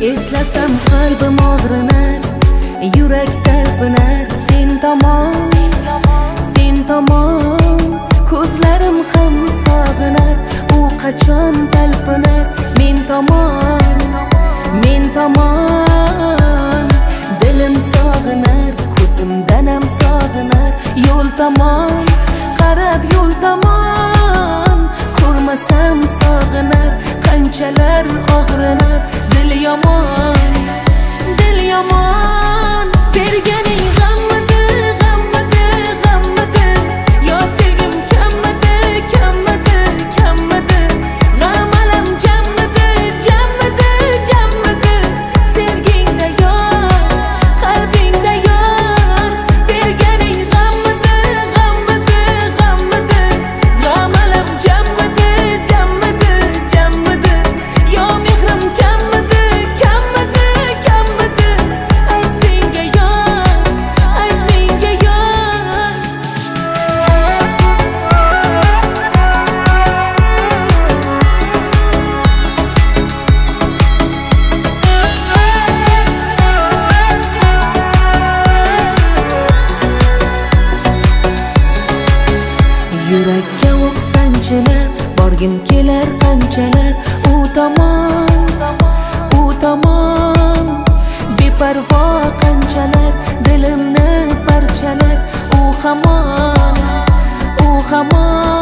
Eslasam qalbim og'rinar, yurak talpinar. Sen tomon ko'zlarim ham sog'inar. U qachon talpinar men tomon dilim sog'inar, ko'zimdan ham sog'inar. Yo'l tomon qarab, yo'l tomon ko'rmasam sog'inar. Qanchalar og'rinar, dil yomon berganing g'ammidi yo sevgim kammidi g'am alam jammidi sevgingda yor qalbingda yor berganing g'ammidi g'am alam jammidi yo mehrim kammidi ayt senga yor ayt menga yor. Yurakka o'q sanchilar, borgim kelar qanchalar. U tomon beparvo qanchalar, dilimni parchalar. U hamon